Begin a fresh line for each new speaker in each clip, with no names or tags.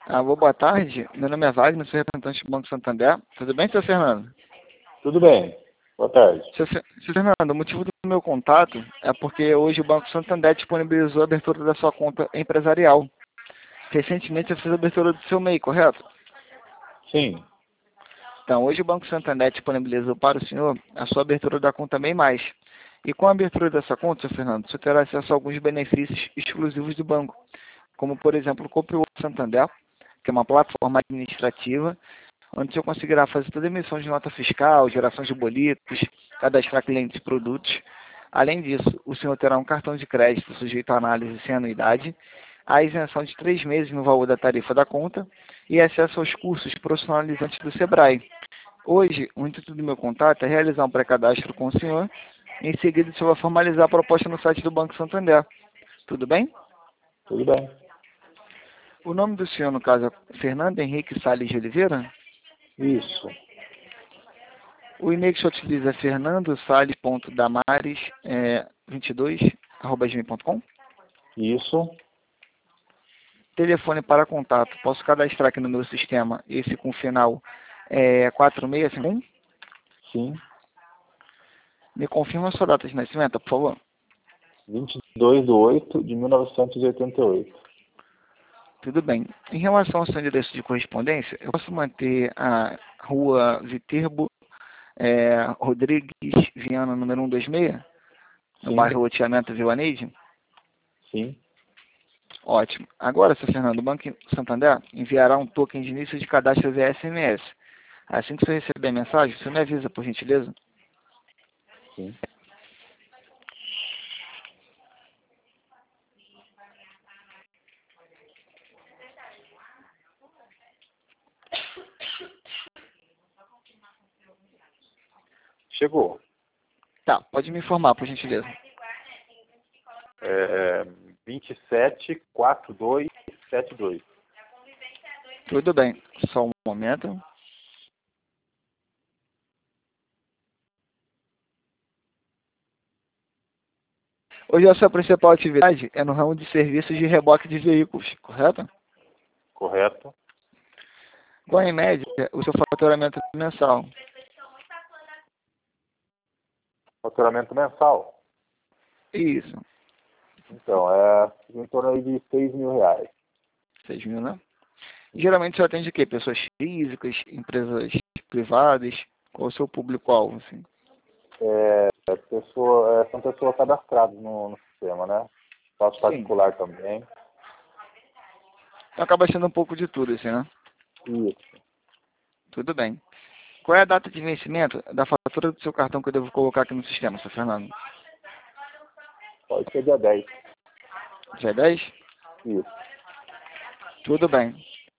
Boa tarde. Meu nome é Wagner, sou representante do Banco Santander. Tudo bem, seu Fernando?
Tudo bem. Boa tarde.
Seu Fernando, o motivo do meu contato é porque hoje o Banco Santander disponibilizou a abertura da sua conta empresarial. Recentemente você fez a abertura do seu MEI, correto?
Sim.
Então, hoje o Banco Santander disponibilizou para o senhor a sua abertura da conta MEI+. E com a abertura dessa conta, seu Fernando, você terá acesso a alguns benefícios exclusivos do banco, como, por exemplo, o Compre Santander, que é uma plataforma administrativa, onde o senhor conseguirá fazer toda a emissão de nota fiscal, geração de boletos, cadastrar clientes e produtos. Além disso, o senhor terá um cartão de crédito sujeito à análise sem anuidade, a isenção de 3 meses no valor da tarifa da conta e acesso aos cursos profissionalizantes do Sebrae. Hoje, o intuito do meu contato é realizar um pré-cadastro com o senhor. Em seguida, o senhor vai formalizar a proposta no site do Banco Santander. Tudo bem?
Tudo bem.
O nome do senhor, no caso, é Fernando Henrique Salles de Oliveira?
Isso.
O e-mail que o senhor utiliza é fernandosales.damares22@gmail.com.
Isso.
Telefone para contato. Posso cadastrar aqui no meu sistema esse com final 4651?
Sim.
Me confirma a sua data de nascimento, por favor.
22/8/1988.
Tudo bem. Em relação ao seu endereço de correspondência, eu posso manter a rua Viterbo Rodrigues Viana, número 126, no
Sim.
bairro Loteamento Vila Neide?
Sim.
Ótimo. Agora, seu Fernando, o Banco Santander enviará um token de início de cadastro via SMS. Assim que você receber a mensagem, você me avisa, por gentileza.
Sim. Chegou.
Tá, pode me informar, por gentileza.
274272.
Tudo bem. Só um momento. Hoje a sua principal atividade é no ramo de serviços de reboque de veículos, correto?
Correto.
Qual, em média, o seu faturamento mensal?
Faturamento mensal.
Isso.
Então, em torno aí de R$ 6.000.
6 mil, né? Geralmente você atende o quê? Pessoas físicas, empresas privadas? Qual o seu público-alvo, assim?
São pessoas cadastradas no sistema, né? Faço
Sim.
particular também.
Então acaba sendo um pouco de tudo, assim, né?
Isso.
Tudo bem. Qual é a data de vencimento da fatura do seu cartão que eu devo colocar aqui no sistema, seu Fernando?
Pode ser dia 10.
Dia 10?
Isso.
Tudo bem.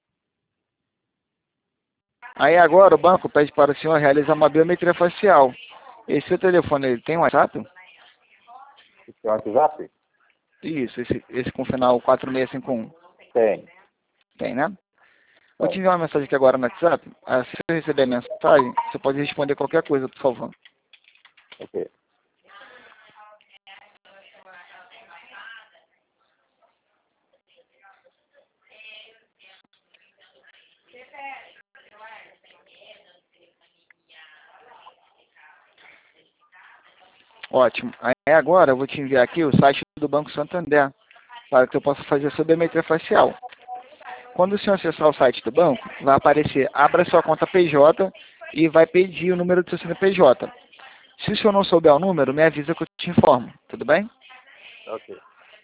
Aí agora o banco pede para o senhor realizar uma biometria facial. Esse seu telefone, ele tem WhatsApp?
Tem WhatsApp?
Isso, esse com final 4651.
Tem.
Tem, né? Vou te
Tem.
enviar uma mensagem aqui agora no WhatsApp. Se você receber a mensagem, você pode responder qualquer coisa, por favor.
Ok.
Ótimo. Aí agora eu vou te enviar aqui o site do Banco Santander, para que eu possa fazer a sua biometria facial. Quando o senhor acessar o site do banco, vai aparecer, abra sua conta PJ e vai pedir o número do seu CNPJ. Se o senhor não souber o número, me avisa que eu te informo. Tudo bem?
Ok.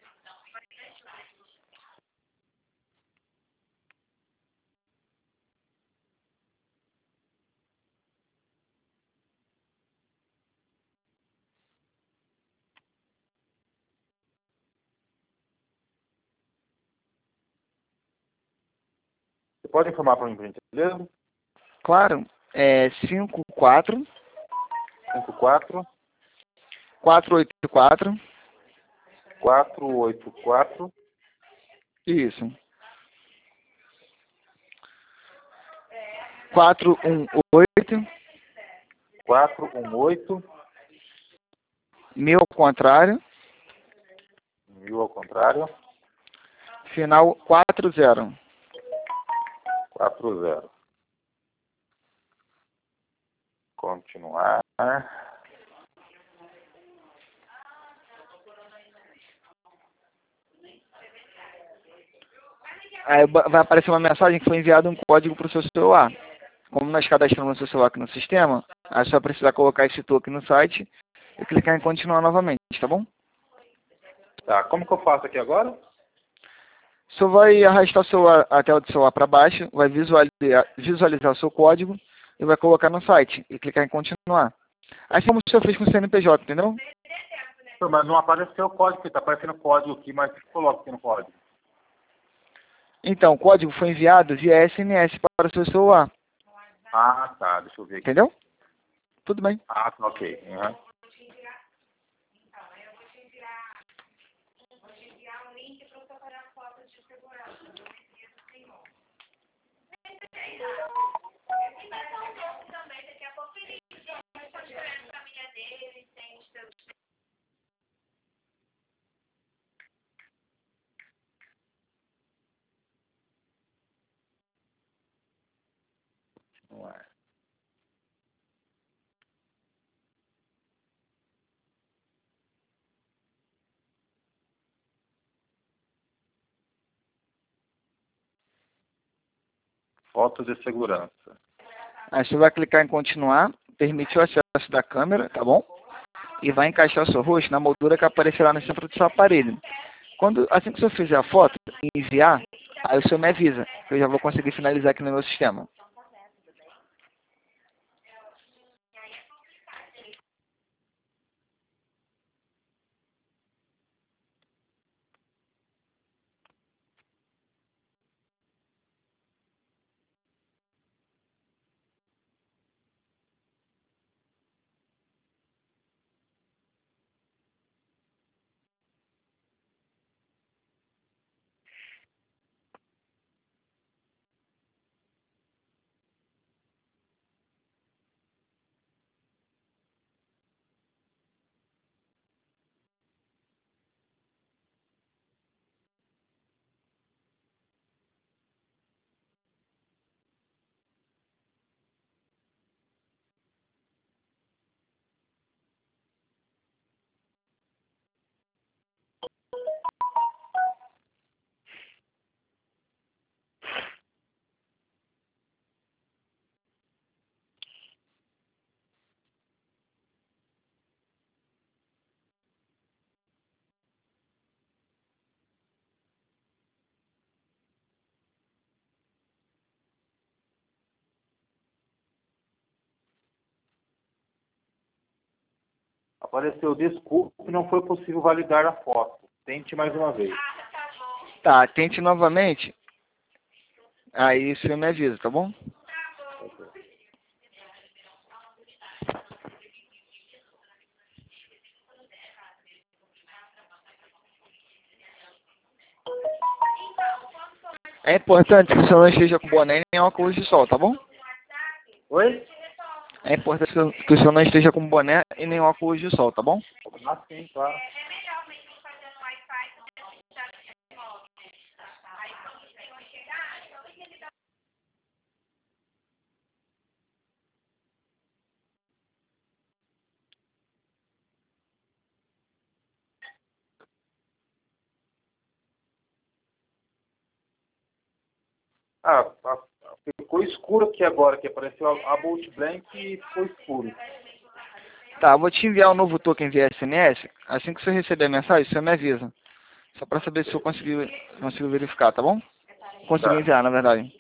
Você pode informar para mim, por gentileza?
Claro. É 54
54
484.
484
Isso. 418.
418
1000 ao contrário.
1000 ao contrário.
Final 40.
40. Continuar.
Aí vai aparecer uma mensagem que foi enviado um código para o seu celular. Como nós cadastramos o seu celular aqui no sistema, aí você vai precisar colocar esse token no site e clicar em continuar novamente, tá bom?
Tá, como que eu faço aqui agora?
Você vai arrastar a tela do celular para baixo, vai visualizar o seu código e vai colocar no site e clicar em continuar. Assim como você fez com o CNPJ, entendeu?
Mas não apareceu o código, está aparecendo o código aqui, mas o que coloca aqui no código?
Então, o código foi enviado via SMS para o seu celular.
Ah, tá, deixa eu ver aqui.
Entendeu? Tudo bem.
Ah, tá, ok. Uhum. Foto de segurança.
Aí você vai clicar em continuar, permitir o acesso da câmera, tá bom? E vai encaixar o seu rosto na moldura que aparecerá no centro do seu aparelho. Assim que você fizer a foto e enviar, aí o senhor me avisa, que eu já vou conseguir finalizar aqui no meu sistema.
Apareceu, desculpe, não foi possível validar a foto. Tente mais uma vez.
Tá, tente novamente. Aí o senhor me avisa, tá bom? É importante que o senhor não esteja com boné nem óculos de sol, tá bom?
Oi?
É importante que o senhor não esteja com boné e nem óculos de sol, tá bom?
Ah, sim, claro. Ficou escuro aqui agora, que apareceu a Bolt Blank e ficou escuro.
Tá, eu vou te enviar um novo token via SMS. Assim que você receber a mensagem, você me avisa. Só pra saber se eu consigo verificar, tá bom? Consegui
Tá.
enviar, na verdade.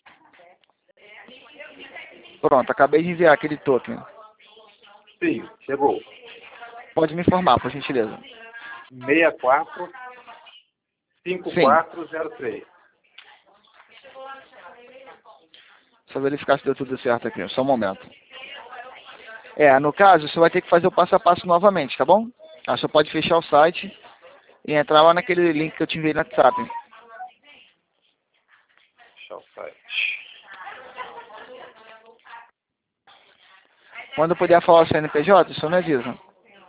Pronto, acabei de enviar aquele token.
Sim, chegou.
Pode me informar, por gentileza.
64
Sim.
5403.
Só verificar se deu tudo certo aqui, só um momento. No caso, você vai ter que fazer o passo a passo novamente, tá bom? Aí você pode fechar o site e entrar lá naquele link que eu te enviei no WhatsApp.
Deixa o site.
Quando eu puder falar o CNPJ, o senhor me avisa.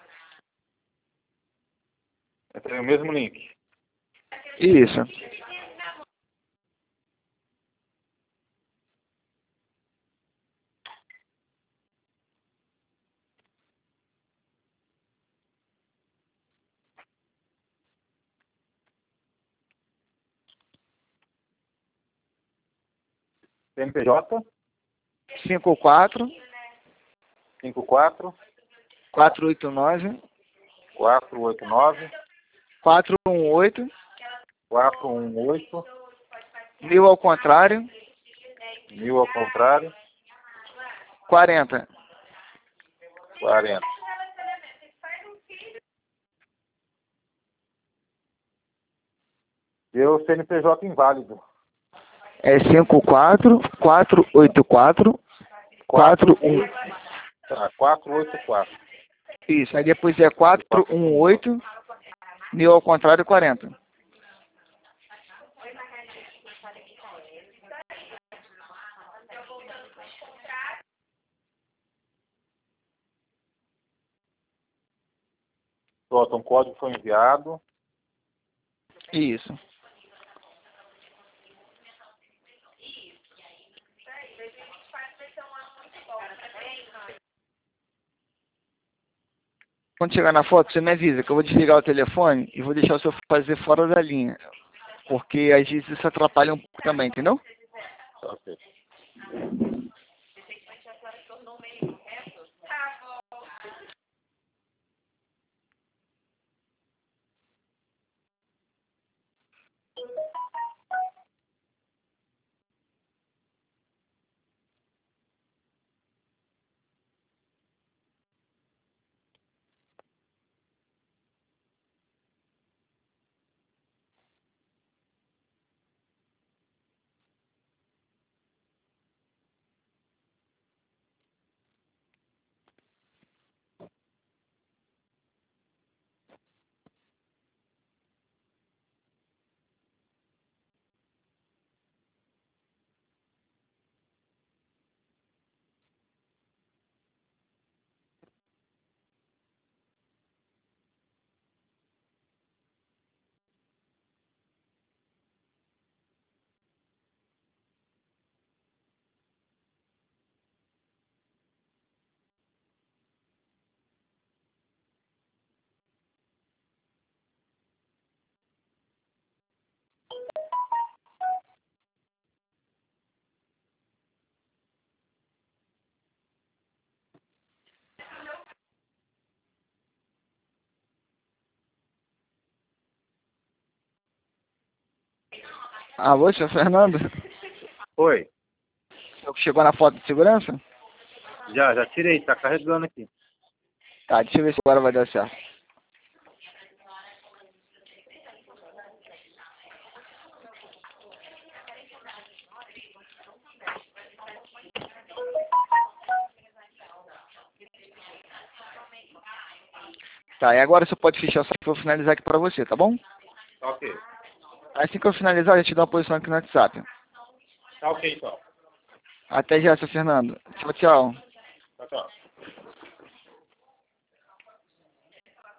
Entrei no mesmo link.
Isso.
CNPJ
54
54
489
489
418
418
1000 ao contrário
1000 ao contrário
40.
40. Deu CNPJ inválido.
É 54 484 41.
Tá, 484.
Isso, aí depois é 418 1000 ao contrário 40.
Pronto, um código foi enviado.
Isso. Quando chegar na foto, você me avisa que eu vou desligar o telefone e vou deixar o senhor fazer fora da linha. Porque às vezes isso atrapalha um pouco também, entendeu?
Ok.
Alô, senhor Fernando?
Oi.
Chegou na foto de segurança?
Já tirei, tá carregando aqui.
Tá, deixa eu ver se agora vai dar certo. Tá, e agora você pode fechar o site que eu vou finalizar aqui pra você, tá bom?
Tá ok.
Assim que eu finalizar, eu te dou uma posição aqui no WhatsApp.
Tá ok, então.
Até já, seu Fernando. Tchau, tchau.
Tchau, tchau.